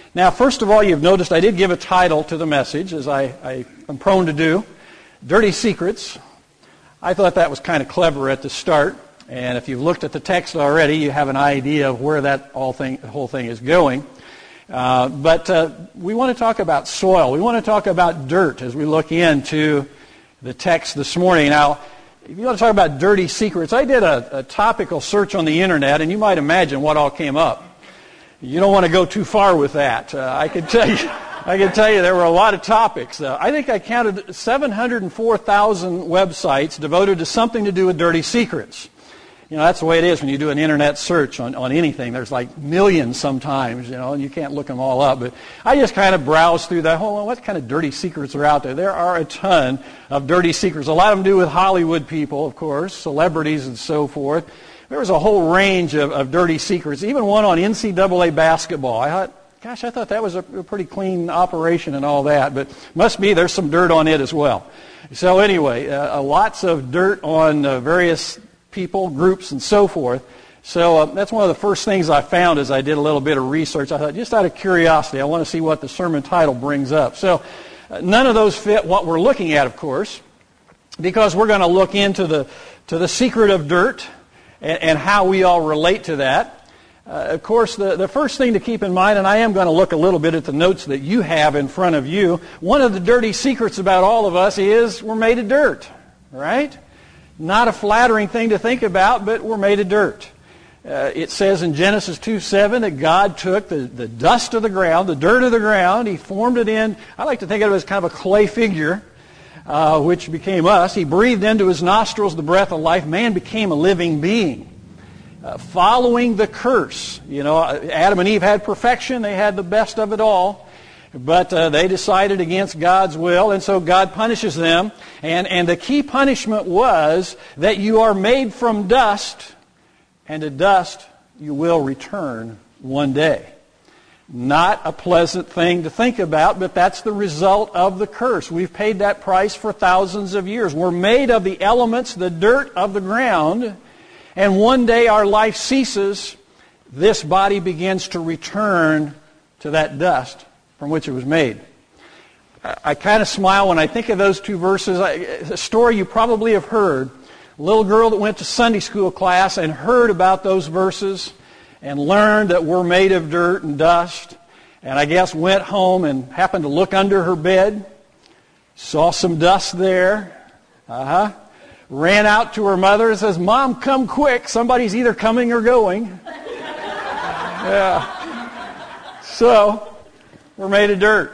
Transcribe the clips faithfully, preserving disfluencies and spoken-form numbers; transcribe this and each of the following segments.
Now, first of all, you've noticed I did give a title to the message, as I, I am prone to do, Dirty Secrets. I thought that was kind of clever at the start, and if you've looked at the text already, you have an idea of where that all thing, the whole thing is going. Uh, but uh, we want to talk about soil. We want to talk about dirt as we look into the text this morning. Now, if you want to talk about dirty secrets, I did a, a topical search on the internet, and you might imagine what all came up. You don't want to go too far with that. Uh, I can tell you. I can tell you there were a lot of topics. Uh, I think I counted seven hundred four thousand websites devoted to something to do with dirty secrets. You know, that's the way it is when you do an internet search on, on anything. There's like millions sometimes, you know, and you can't look them all up. But I just kind of browsed through that whole, well, what kind of dirty secrets are out there? There are a ton of dirty secrets. A lot of them do with Hollywood people, of course, celebrities and so forth. There was a whole range of, of dirty secrets, even one on N C double A basketball. I thought, Gosh, I thought that was a pretty clean operation and all that, but must be there's some dirt on it as well. So anyway, uh, lots of dirt on uh, various people, groups, and so forth. So uh, that's one of the first things I found as I did a little bit of research. I thought, just out of curiosity, I want to see what the sermon title brings up. So uh, none of those fit what we're looking at, of course, because we're going to look into the to the secret of dirt and, and how we all relate to that. Uh, of course, the, the first thing to keep in mind, and I am going to look a little bit at the notes that you have in front of you, one of the dirty secrets about all of us is we're made of dirt, right? Not a flattering thing to think about, but we're made of dirt. Uh, it says in Genesis two seven that God took the, the dust of the ground, the dirt of the ground, He formed it in, I like to think of it as kind of a clay figure, uh, which became us. He breathed into His nostrils the breath of life. Man became a living being. Uh, following the curse. You know, Adam and Eve had perfection. They had the best of it all. But uh, they decided against God's will, and so God punishes them. And, and the key punishment was that you are made from dust, and to dust you will return one day. Not a pleasant thing to think about, but that's the result of the curse. We've paid that price for thousands of years. We're made of the elements, the dirt of the ground, and one day our life ceases, this body begins to return to that dust from which it was made. I, I kind of smile when I think of those two verses. I, a story you probably have heard. A little girl that went to Sunday school class and heard about those verses and learned that we're made of dirt and dust. And I guess went home and happened to look under her bed, saw some dust there. Uh-huh. Ran out to her mother and says, "Mom, come quick. Somebody's either coming or going." Yeah. So, we're made of dirt.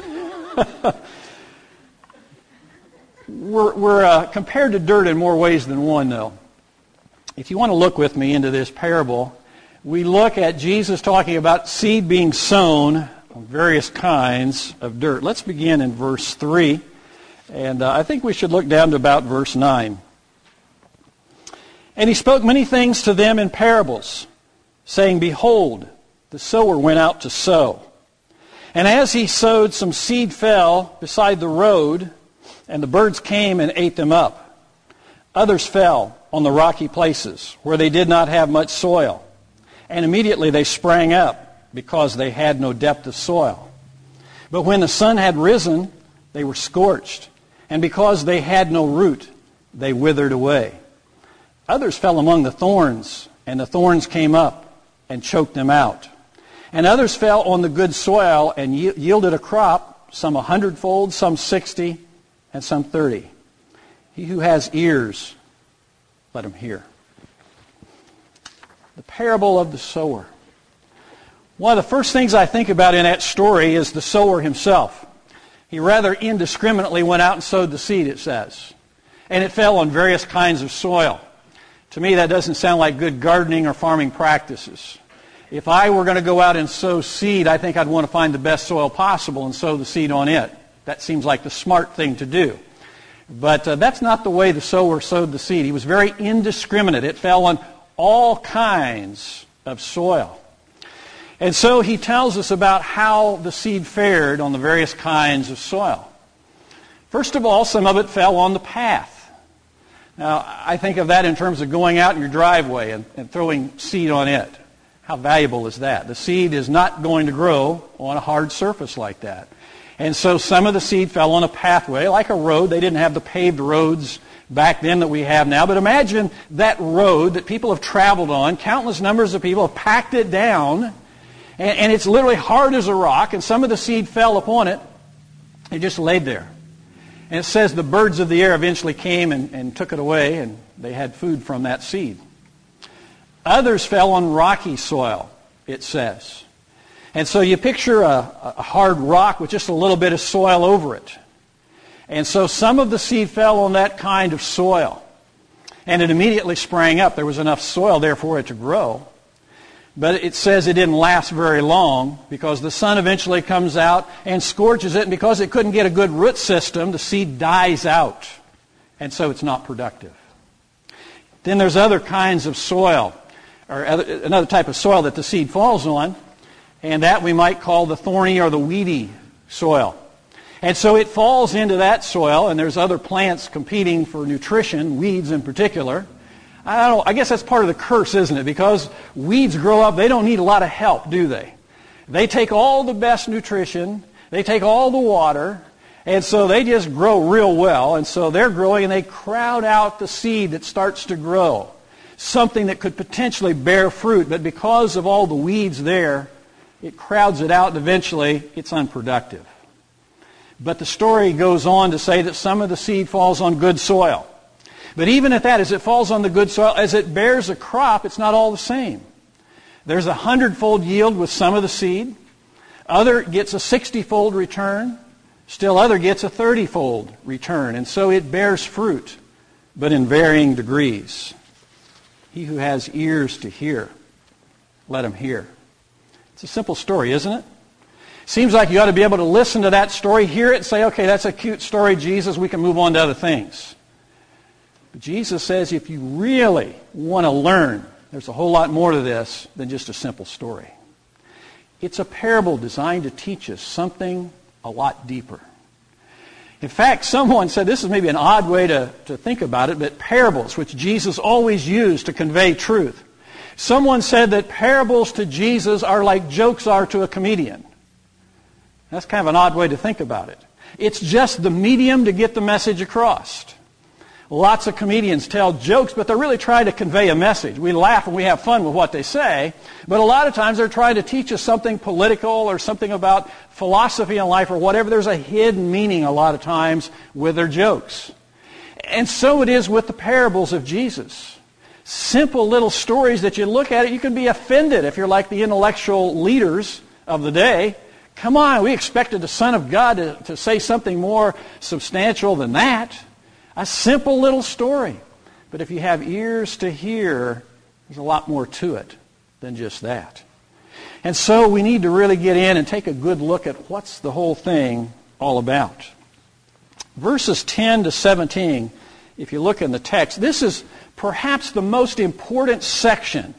we're we're uh, compared to dirt in more ways than one, though. If you want to look with me into this parable, we look at Jesus talking about seed being sown on various kinds of dirt. Let's begin in verse three. And uh, I think we should look down to about verse nine. "And He spoke many things to them in parables, saying, Behold, the sower went out to sow. And as he sowed, some seed fell beside the road, and the birds came and ate them up. Others fell on the rocky places, where they did not have much soil. And immediately they sprang up, because they had no depth of soil. But when the sun had risen, they were scorched. And because they had no root, they withered away. Others fell among the thorns, and the thorns came up and choked them out. And others fell on the good soil and yielded a crop, some a hundredfold, some sixty, and some thirty. He who has ears, let him hear." The parable of the sower. One of the first things I think about in that story is the sower himself. He rather indiscriminately went out and sowed the seed, it says. And it fell on various kinds of soil. To me, that doesn't sound like good gardening or farming practices. If I were going to go out and sow seed, I think I'd want to find the best soil possible and sow the seed on it. That seems like the smart thing to do. But uh, that's not the way the sower sowed the seed. He was very indiscriminate. It fell on all kinds of soil. And so he tells us about how the seed fared on the various kinds of soil. First of all, some of it fell on the path. Now, I think of that in terms of going out in your driveway and, and throwing seed on it. How How valuable is that? The seed is not going to grow on a hard surface like that. And so some of the seed fell on a pathway, like a road. They didn't have the paved roads back then that we have now. But imagine that road that people have traveled on. Countless numbers of people have packed it down. And, and it's literally hard as a rock. And some of the seed fell upon it. It just laid there. And it says the birds of the air eventually came and, and took it away. And they had food from that seed. Others fell on rocky soil, it says. And so you picture a, a hard rock with just a little bit of soil over it. And so some of the seed fell on that kind of soil. And it immediately sprang up. There was enough soil there for it to grow. But it says it didn't last very long because the sun eventually comes out and scorches it. And because it couldn't get a good root system, the seed dies out. And so it's not productive. Then there's other kinds of soil, or other, another type of soil that the seed falls on. And that we might call the thorny or the weedy soil. And so it falls into that soil, and there's other plants competing for nutrition, weeds in particular. I don't know, I guess that's part of the curse, isn't it? Because weeds grow up, they don't need a lot of help, do they? They take all the best nutrition, they take all the water, and so they just grow real well. And so they're growing, and they crowd out the seed that starts to grow. Something that could potentially bear fruit, but because of all the weeds there, it crowds it out, and eventually it's unproductive. But the story goes on to say that some of the seed falls on good soil. But even at that, as it falls on the good soil, as it bears a crop, it's not all the same. There's a hundredfold yield with some of the seed. Other gets a sixty-fold return. Still other gets a thirty-fold return. And so it bears fruit, but in varying degrees. He who has ears to hear, let him hear. It's a simple story, isn't it? Seems like you ought to be able to listen to that story, hear it, and say, okay, that's a cute story, Jesus, we can move on to other things. But Jesus says if you really want to learn, there's a whole lot more to this than just a simple story. It's a parable designed to teach us something a lot deeper. In fact, someone said, this is maybe an odd way to, to think about it, but parables, which Jesus always used to convey truth. Someone said that parables to Jesus are like jokes are to a comedian. That's kind of an odd way to think about it. It's just the medium to get the message across. Lots of comedians tell jokes, but they're really trying to convey a message. We laugh and we have fun with what they say, but a lot of times they're trying to teach us something political or something about philosophy in life or whatever. There's a hidden meaning a lot of times with their jokes. And so it is with the parables of Jesus. Simple little stories that you look at it, you can be offended if you're like the intellectual leaders of the day. Come on, we expected the Son of God to, to say something more substantial than that. A simple little story. But if you have ears to hear, there's a lot more to it than just that. And so we need to really get in and take a good look at what's the whole thing all about. Verses ten to seventeen, if you look in the text, this is perhaps the most important section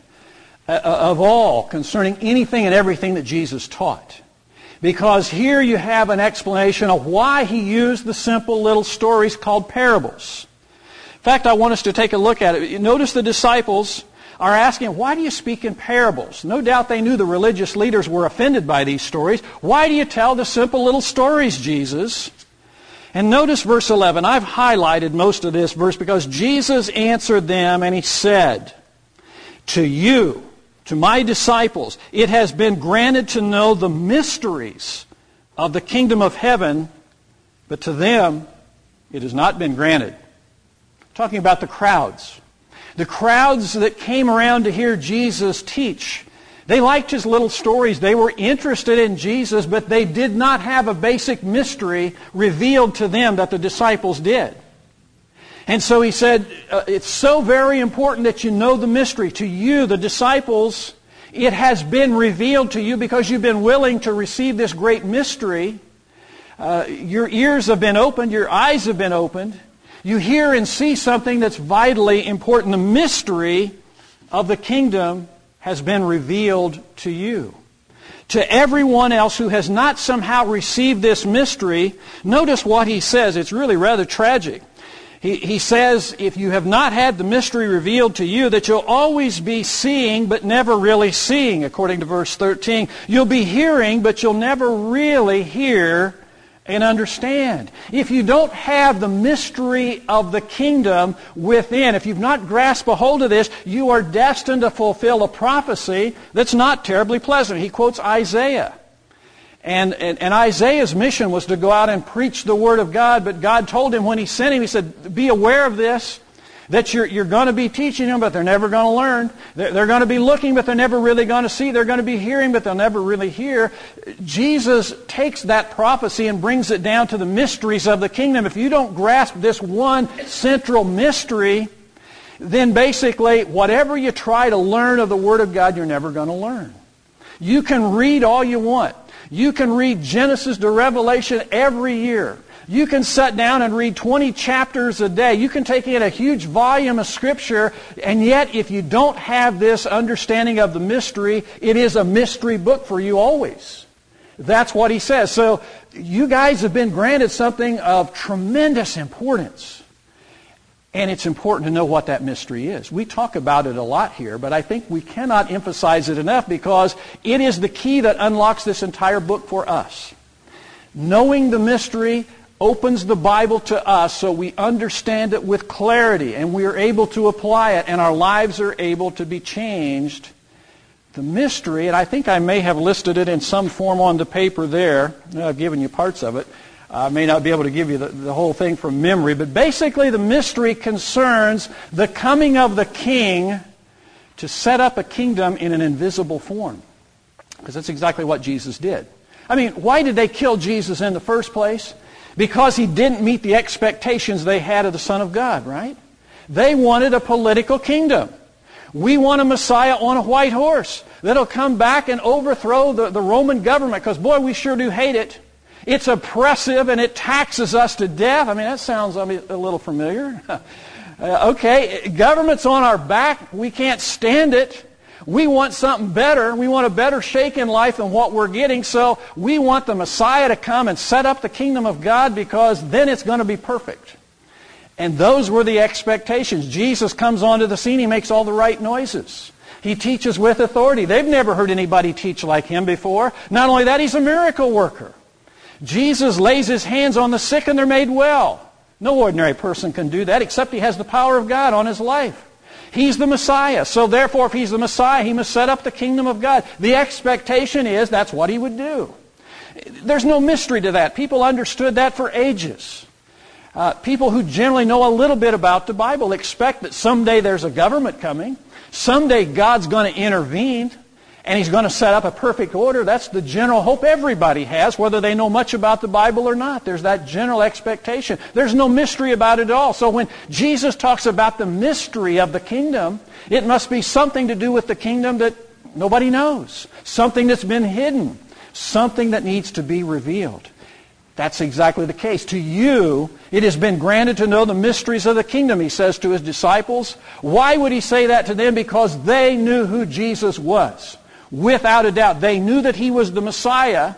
of all concerning anything and everything that Jesus taught. Because here you have an explanation of why he used the simple little stories called parables. In fact, I want us to take a look at it. Notice the disciples are asking, why do you speak in parables? No doubt they knew the religious leaders were offended by these stories. Why do you tell the simple little stories, Jesus? And notice verse eleven. I've highlighted most of this verse because Jesus answered them and he said, to you, to my disciples, it has been granted to know the mysteries of the kingdom of heaven, but to them it has not been granted. Talking about the crowds. The crowds that came around to hear Jesus teach. They liked his little stories. They were interested in Jesus, but they did not have a basic mystery revealed to them that the disciples did. And so he said, uh, it's so very important that you know the mystery. To you, the disciples, it has been revealed to you because you've been willing to receive this great mystery. Uh, your ears have been opened. Your eyes have been opened. You hear and see something that's vitally important. The mystery of the kingdom has been revealed to you. To everyone else who has not somehow received this mystery, notice what he says. It's really rather tragic. He, he says, if you have not had the mystery revealed to you, that you'll always be seeing but never really seeing, according to verse thirteen. You'll be hearing, but you'll never really hear and understand. If you don't have the mystery of the kingdom within, if you've not grasped a hold of this, you are destined to fulfill a prophecy that's not terribly pleasant. He quotes Isaiah. And, and, and Isaiah's mission was to go out and preach the Word of God, but God told him when He sent him, He said, be aware of this, that you're, you're going to be teaching them, but they're never going to learn. They're, they're going to be looking, but they're never really going to see. They're going to be hearing, but they'll never really hear. Jesus takes that prophecy and brings it down to the mysteries of the kingdom. If you don't grasp this one central mystery, then basically whatever you try to learn of the Word of God, you're never going to learn. You can read all you want. You can read Genesis to Revelation every year. You can sit down and read twenty chapters a day. You can take in a huge volume of Scripture, and yet if you don't have this understanding of the mystery, it is a mystery book for you always. That's what he says. So you guys have been granted something of tremendous importance. And it's important to know what that mystery is. We talk about it a lot here, but I think we cannot emphasize it enough because it is the key that unlocks this entire book for us. Knowing the mystery opens the Bible to us so we understand it with clarity and we are able to apply it and our lives are able to be changed. The mystery, and I think I may have listed it in some form on the paper there. I've given you parts of it. I may not be able to give you the, the whole thing from memory, but basically the mystery concerns the coming of the king to set up a kingdom in an invisible form. Because that's exactly what Jesus did. I mean, why did they kill Jesus in the first place? Because He didn't meet the expectations they had of the Son of God, right? They wanted a political kingdom. We want a Messiah on a white horse that'll come back and overthrow the, the Roman government, because boy, we sure do hate it. It's oppressive and it taxes us to death. I mean, that sounds I mean, a little familiar. uh, okay, government's on our back. We can't stand it. We want something better. We want a better shake in life than what we're getting. So we want the Messiah to come and set up the kingdom of God because then it's going to be perfect. And those were the expectations. Jesus comes onto the scene. He makes all the right noises. He teaches with authority. They've never heard anybody teach like Him before. Not only that, He's a miracle worker. Jesus lays His hands on the sick and they're made well. No ordinary person can do that except he has the power of God on his life. He's the Messiah. So therefore, if He's the Messiah, He must set up the kingdom of God. The expectation is that's what He would do. There's no mystery to that. People understood that for ages. Uh, people who generally know a little bit about the Bible expect that someday there's a government coming. Someday God's going to intervene. And He's going to set up a perfect order. That's the general hope everybody has, whether they know much about the Bible or not. There's that general expectation. There's no mystery about it at all. So when Jesus talks about the mystery of the kingdom, it must be something to do with the kingdom that nobody knows. Something that's been hidden. Something that needs to be revealed. That's exactly the case. To you, it has been granted to know the mysteries of the kingdom, He says to His disciples. Why would He say that to them? Because they knew who Jesus was. Without a doubt. They knew that He was the Messiah,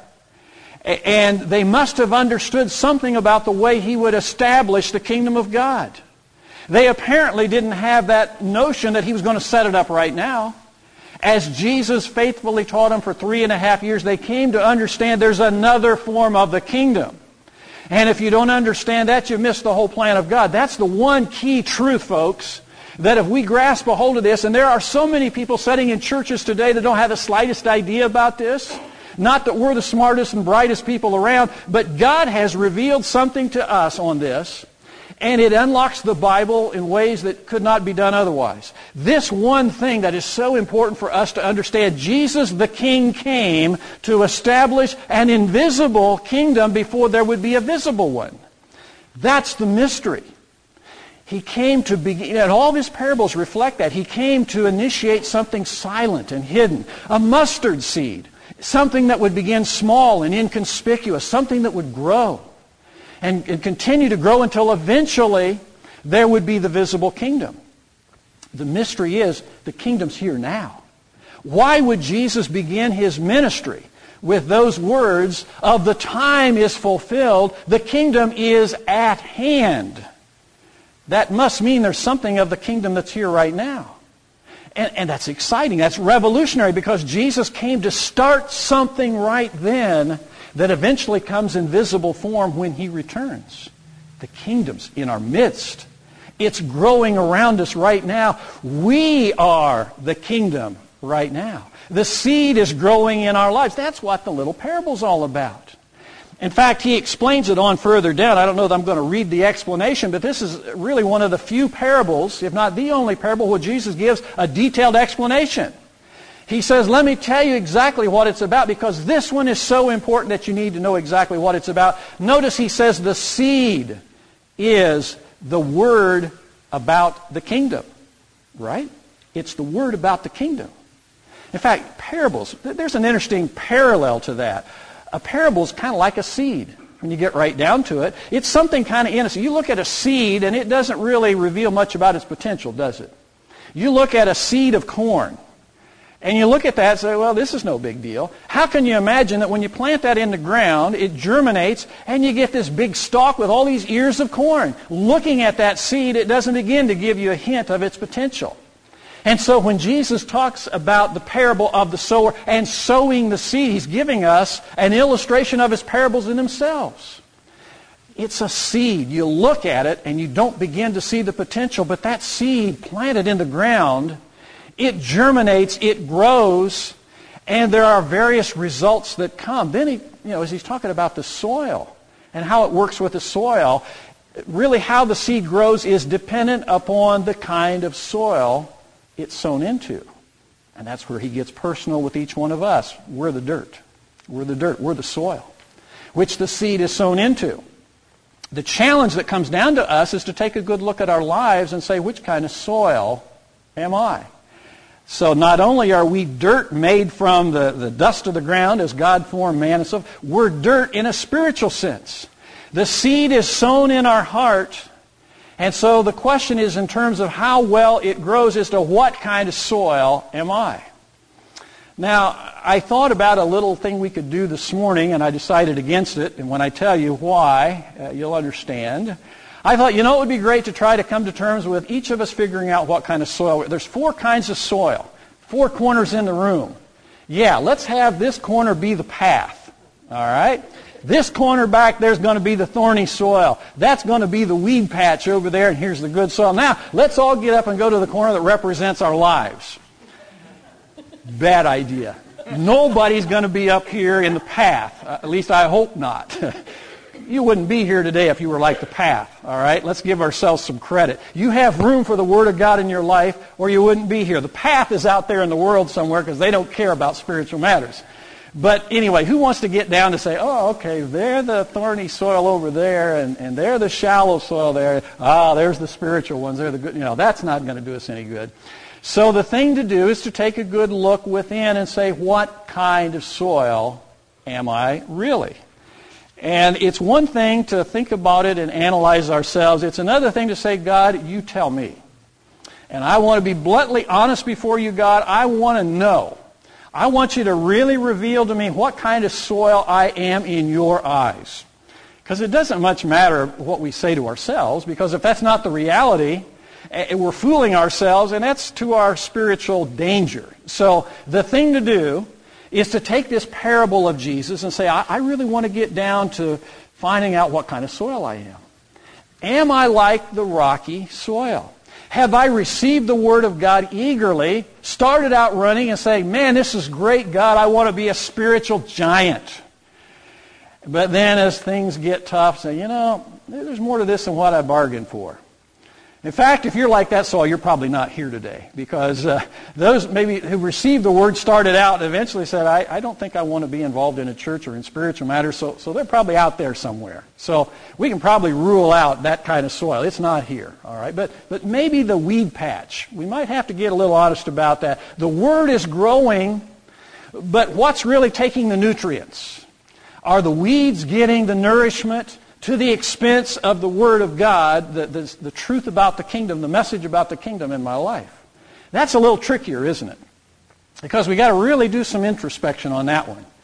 and they must have understood something about the way He would establish the kingdom of God. They apparently didn't have that notion that He was going to set it up right now. As Jesus faithfully taught them for three and a half years, they came to understand there's another form of the kingdom. And if you don't understand that, you miss the whole plan of God. That's the one key truth, folks, that if we grasp a hold of this, and there are so many people sitting in churches today that don't have the slightest idea about this. Not that we're the smartest and brightest people around, but God has revealed something to us on this, and it unlocks the Bible in ways that could not be done otherwise. This one thing that is so important for us to understand, Jesus the King came to establish an invisible kingdom before there would be a visible one. That's the mystery. He came to begin, and all of His parables reflect that. He came to initiate something silent and hidden. A mustard seed. Something that would begin small and inconspicuous. Something that would grow. And, and continue to grow until eventually there would be the visible kingdom. The mystery is, the kingdom's here now. Why would Jesus begin His ministry with those words of the time is fulfilled, the kingdom is at hand? that must mean there's something of the kingdom that's here right now. And, and that's exciting. That's revolutionary because Jesus came to start something right then that eventually comes in visible form when he returns. The kingdom's in our midst. It's growing around us right now. We are the kingdom right now. The seed is growing in our lives. That's what the little parable's all about. In fact, he explains it on further down. I don't know that I'm going to read the explanation, but this is really one of the few parables, if not the only parable, where Jesus gives a detailed explanation. He says, let me tell you exactly what it's about, because this one is so important that you need to know exactly what it's about. Notice he says the seed is the word about the kingdom, right? It's the word about the kingdom. In fact, parables, there's an interesting parallel to that. A parable is kind of like a seed when you get right down to it. It's something kind of innocent. You look at a seed and it doesn't really reveal much about its potential, does it? You look at a seed of corn and you look at that and say, well, this is no big deal. How can you imagine that when you plant that in the ground, it germinates and you get this big stalk with all these ears of corn? Looking at that seed, it doesn't begin to give you a hint of its potential. And so when Jesus talks about the parable of the sower and sowing the seed, he's giving us an illustration of his parables in themselves. It's a seed. You look at it and you don't begin to see the potential, but that seed planted in the ground, it germinates, it grows, and there are various results that come. Then he, you know, as he's talking about the soil and how it works with the soil, really how the seed grows is dependent upon the kind of soil it's sown into. And that's where he gets personal with each one of us. We're the dirt. We're the dirt. We're the soil, which the seed is sown into. The challenge that comes down to us is to take a good look at our lives and say, which kind of soil am I? So not only are we dirt made from the, the dust of the ground as God formed man and so forth, we're dirt in a spiritual sense. The seed is sown in our heart. And so the question is in terms of how well it grows as to what kind of soil am I? Now, I thought about a little thing we could do this morning, and I decided against it. And when I tell you why, uh, you'll understand. I thought, you know, it would be great to try to come to terms with each of us figuring out what kind of soil. There's four kinds of soil, four corners in the room. Yeah, let's have this corner be the path, all right? This corner back there's going to be the thorny soil. That's going to be the weed patch over there, and here's the good soil. Now, let's all get up and go to the corner that represents our lives. Bad idea. Nobody's going to be up here in the path. Uh, at least I hope not. You wouldn't be here today if you were like the path, all right? Let's give ourselves some credit. You have room for the Word of God in your life, or you wouldn't be here. The path is out there in the world somewhere because they don't care about spiritual matters. But anyway, who wants to get down to say, oh, okay, they're the thorny soil over there, and, and they're the shallow soil there. Ah, there's the spiritual ones. They're the good. You know, that's not going to do us any good. So the thing to do is to take a good look within and say, what kind of soil am I really? And it's one thing to think about it and analyze ourselves. It's another thing to say, God, you tell me. And I want to be bluntly honest before you, God. I want to know. I want you to really reveal to me what kind of soil I am in your eyes. Because it doesn't much matter what we say to ourselves, because if that's not the reality, we're fooling ourselves, and that's to our spiritual danger. So the thing to do is to take this parable of Jesus and say, I, I really want to get down to finding out what kind of soil I am. Am I like the rocky soil? Have I received the Word of God eagerly, started out running and saying, man, this is great, God, I want to be a spiritual giant. But then as things get tough, say, you know, there's more to this than what I bargained for. In fact, if you're like that soil, you're probably not here today, because uh, those maybe who received the Word started out and eventually said, I, I don't think I want to be involved in a church or in spiritual matters, so, so they're probably out there somewhere. So we can probably rule out that kind of soil. It's not here, all right? But, but maybe the weed patch. We might have to get a little honest about that. The Word is growing, but what's really taking the nutrients? Are the weeds getting the nourishment to the expense of the Word of God, the, the, the truth about the kingdom, the message about the kingdom in my life? That's a little trickier, isn't it? Because we got to really do some introspection on that one.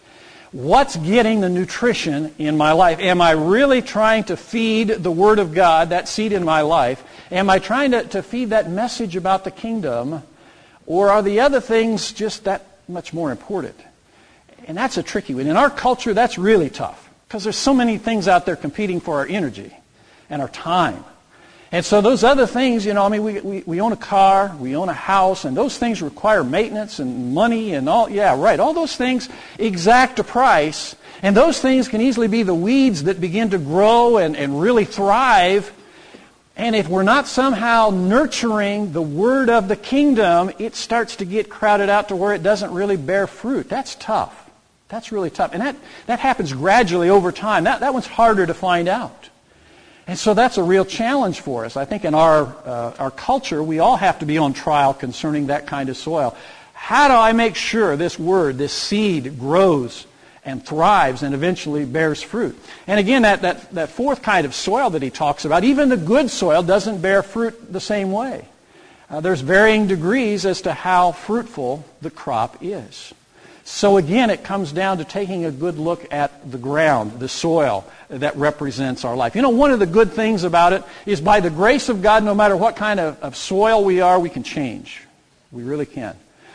What's getting the nutrition in my life? Am I really trying to feed the Word of God, that seed in my life? Am I trying to, to feed that message about the kingdom? Or are the other things just that much more important? And that's a tricky one. In our culture, that's really tough, because there's so many things out there competing for our energy and our time. And so those other things, you know, I mean, we, we, we own a car, we own a house, and those things require maintenance and money and all, yeah, right. All those things exact a price, and those things can easily be the weeds that begin to grow and, and really thrive. And if we're not somehow nurturing the word of the kingdom, it starts to get crowded out to where it doesn't really bear fruit. That's tough. That's really tough. And that, that happens gradually over time. That, that one's harder to find out. And so that's a real challenge for us. I think in our uh, our culture, we all have to be on trial concerning that kind of soil. How do I make sure this word, this seed, grows and thrives and eventually bears fruit? And again, that, that, that fourth kind of soil that he talks about, even the good soil doesn't bear fruit the same way. Uh, there's varying degrees as to how fruitful the crop is. So again, it comes down to taking a good look at the ground, the soil that represents our life. You know, one of the good things about it is by the grace of God, no matter what kind of, of soil we are, we can change. We really can.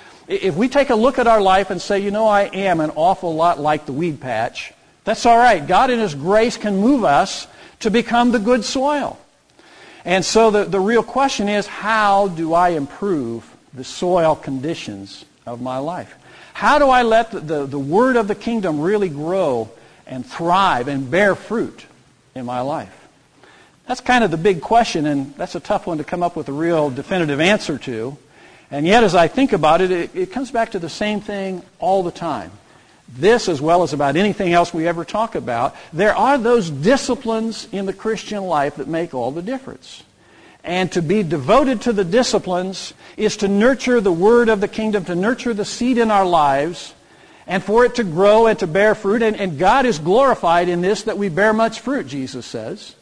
If we take a look at our life and say, you know, I am an awful lot like the weed patch, that's all right. God in His grace can move us to become the good soil. And so the, the real question is, how do I improve the soil conditions of my life? How do I let the, the, the word of the kingdom really grow and thrive and bear fruit in my life? That's kind of the big question, and that's a tough one to come up with a real definitive answer to. And yet, as I think about it, it, it comes back to the same thing all the time. This, as well as about anything else we ever talk about, there are those disciplines in the Christian life that make all the difference. And to be devoted to the disciplines is to nurture the word of the kingdom, to nurture the seed in our lives, and for it to grow and to bear fruit. And, and God is glorified in this, that we bear much fruit, Jesus says.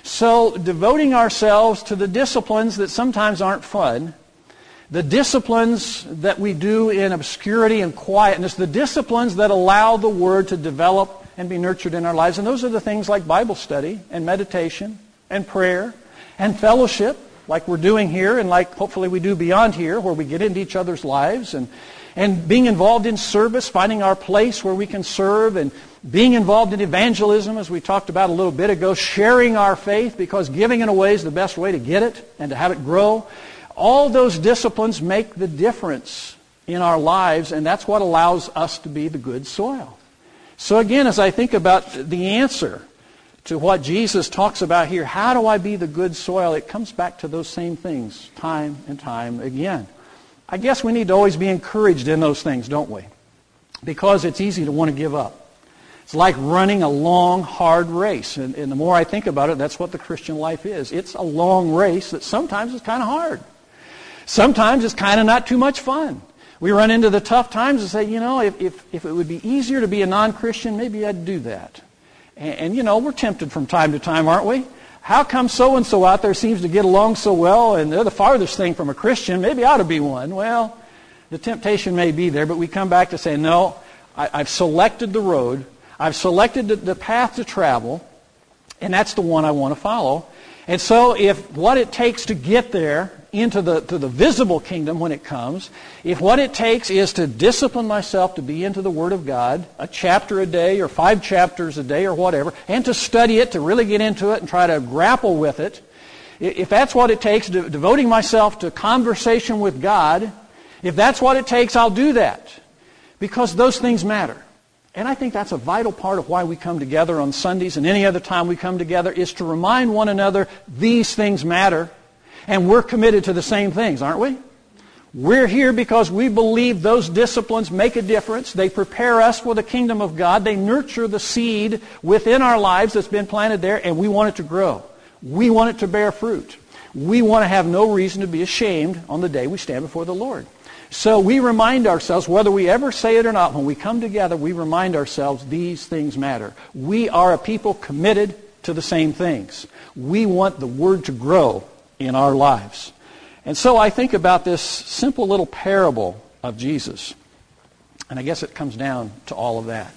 So devoting ourselves to the disciplines that sometimes aren't fun, the disciplines that we do in obscurity and quietness, the disciplines that allow the word to develop and be nurtured in our lives. And those are the things like Bible study and meditation and prayer and fellowship, like we're doing here and like hopefully we do beyond here, where we get into each other's lives, and, and being involved in service, finding our place where we can serve, and being involved in evangelism, as we talked about a little bit ago, sharing our faith, because giving it away is the best way to get it and to have it grow. All those disciplines make the difference in our lives, and that's what allows us to be the good soil. So again, as I think about the answer to what Jesus talks about here, how do I be the good soil? It comes back to those same things time and time again. I guess we need to always be encouraged in those things, don't we? Because it's easy to want to give up. It's like running a long, hard race. And, and the more I think about it, that's what the Christian life is. It's a long race that sometimes is kind of hard. Sometimes it's kind of not too much fun. We run into the tough times and say, you know, if, if, if it would be easier to be a non-Christian, maybe I'd do that. And, and, you know, we're tempted from time to time, aren't we? How come so-and-so out there seems to get along so well, and they're the farthest thing from a Christian? Maybe I ought to be one. Well, the temptation may be there, but we come back to say, no, I, I've selected the road. I've selected the, the path to travel, and that's the one I want to follow. And so if what it takes to get there into the, to the visible kingdom when it comes, if what it takes is to discipline myself to be into the Word of God, a chapter a day or five chapters a day or whatever, and to study it, to really get into it and try to grapple with it, if that's what it takes, de- devoting myself to conversation with God, if that's what it takes, I'll do that. Because those things matter. And I think that's a vital part of why we come together on Sundays and any other time we come together, is to remind one another these things matter. And we're committed to the same things, aren't we? We're here because we believe those disciplines make a difference. They prepare us for the kingdom of God. They nurture the seed within our lives that's been planted there, and we want it to grow. We want it to bear fruit. We want to have no reason to be ashamed on the day we stand before the Lord. So we remind ourselves, whether we ever say it or not, when we come together, we remind ourselves these things matter. We are a people committed to the same things. We want the Word to grow in our lives. And so I think about this simple little parable of Jesus. And I guess it comes down to all of that.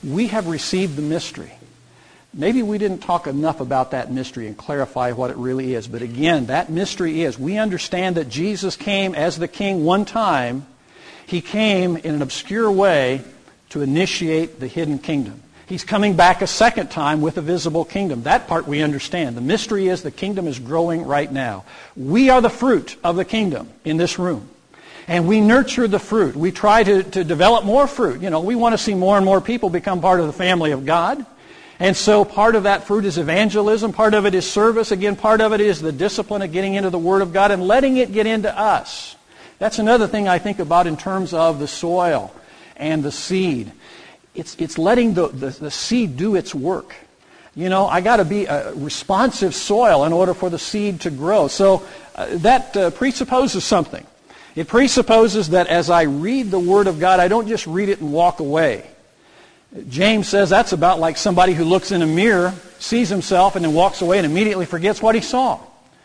We have received the mystery. Maybe we didn't talk enough about that mystery and clarify what it really is. But again, that mystery is, we understand that Jesus came as the King one time. He came in an obscure way to initiate the hidden kingdom. He's coming back a second time with a visible kingdom. That part we understand. The mystery is the kingdom is growing right now. We are the fruit of the kingdom in this room. And we nurture the fruit. We try to, to develop more fruit. You know, we want to see more and more people become part of the family of God. And so part of that fruit is evangelism. Part of it is service. Again, part of it is the discipline of getting into the Word of God and letting it get into us. That's another thing I think about in terms of the soil and the seed. It's, it's letting the, the, the seed do its work. You know, I got to be a responsive soil in order for the seed to grow. So uh, that uh, presupposes something. It presupposes that as I read the Word of God, I don't just read it and walk away. James says that's about like somebody who looks in a mirror, sees himself, and then walks away and immediately forgets what he saw.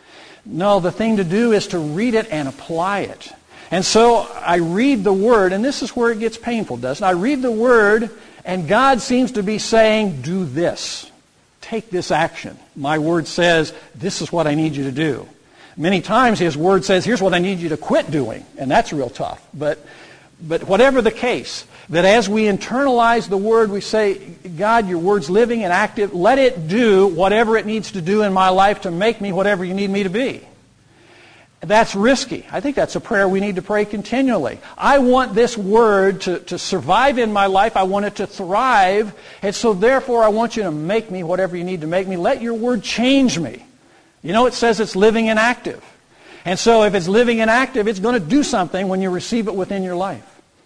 No, the thing to do is to read it and apply it. And so I read the Word, and this is where it gets painful, doesn't it? I read the Word, and God seems to be saying, do this. Take this action. My Word says, this is what I need you to do. Many times His Word says, here's what I need you to quit doing. And that's real tough. But, but whatever the case, that as we internalize the Word, we say, God, your Word's living and active. Let it do whatever it needs to do in my life to make me whatever you need me to be. That's risky. I think that's a prayer we need to pray continually. I want this Word to, to survive in my life. I want it to thrive. And so therefore, I want you to make me whatever you need to make me. Let your Word change me. You know, it says it's living and active. And so if it's living and active, it's going to do something when you receive it within your life.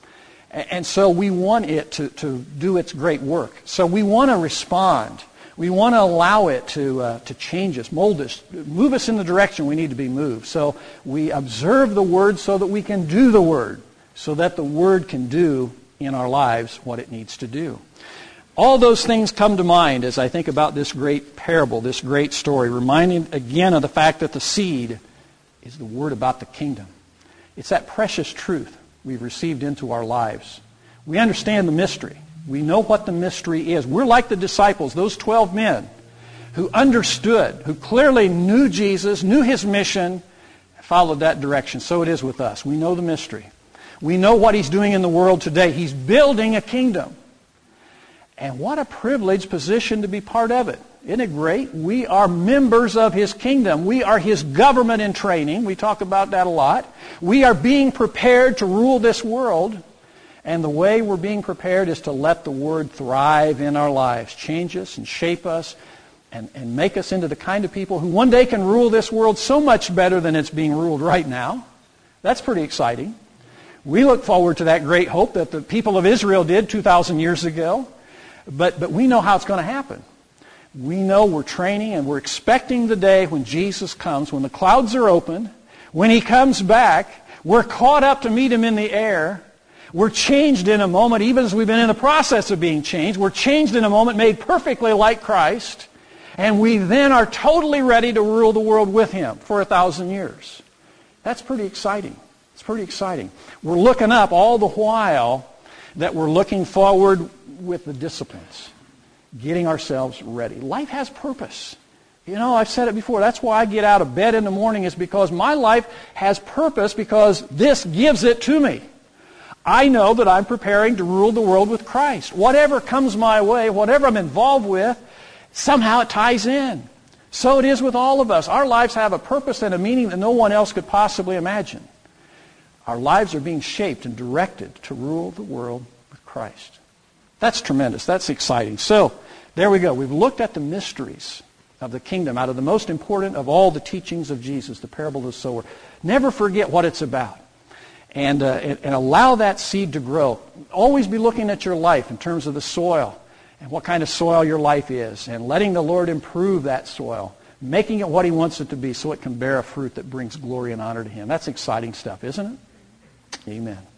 And so we want it to, to do its great work. So we want to respond. We want to allow it to, uh, to change us, mold us, move us in the direction we need to be moved. So we observe the Word so that we can do the Word, so that the Word can do in our lives what it needs to do. All those things come to mind as I think about this great parable, this great story, reminding again of the fact that the seed is the Word about the kingdom. It's that precious truth we've received into our lives. We understand the mystery. We know what the mystery is. We're like the disciples, those twelve men who understood, who clearly knew Jesus, knew His mission, followed that direction. So it is with us. We know the mystery. We know what He's doing in the world today. He's building a kingdom. And what a privileged position to be part of it. Isn't it great? We are members of His kingdom. We are His government in training. We talk about that a lot. We are being prepared to rule this world. And the way we're being prepared is to let the Word thrive in our lives, change us and shape us, and, and make us into the kind of people who one day can rule this world so much better than it's being ruled right now. That's pretty exciting. We look forward to that great hope that the people of Israel did two thousand years ago. But, but we know how it's going to happen. We know we're training and we're expecting the day when Jesus comes, when the clouds are open, when He comes back, we're caught up to meet Him in the air. We're changed in a moment, even as we've been in the process of being changed. We're changed in a moment, made perfectly like Christ. And we then are totally ready to rule the world with Him for a thousand years. That's pretty exciting. It's pretty exciting. We're looking up all the while that we're looking forward with the disciplines, getting ourselves ready. Life has purpose. You know, I've said it before. That's why I get out of bed in the morning, is because my life has purpose, because this gives it to me. I know that I'm preparing to rule the world with Christ. Whatever comes my way, whatever I'm involved with, somehow it ties in. So it is with all of us. Our lives have a purpose and a meaning that no one else could possibly imagine. Our lives are being shaped and directed to rule the world with Christ. That's tremendous. That's exciting. So, there we go. We've looked at the mysteries of the kingdom out of the most important of all the teachings of Jesus, the parable of the sower. Never forget what it's about. And, uh, and, and allow that seed to grow. Always be looking at your life in terms of the soil and what kind of soil your life is, and letting the Lord improve that soil, making it what He wants it to be so it can bear a fruit that brings glory and honor to Him. That's exciting stuff, isn't it? Amen.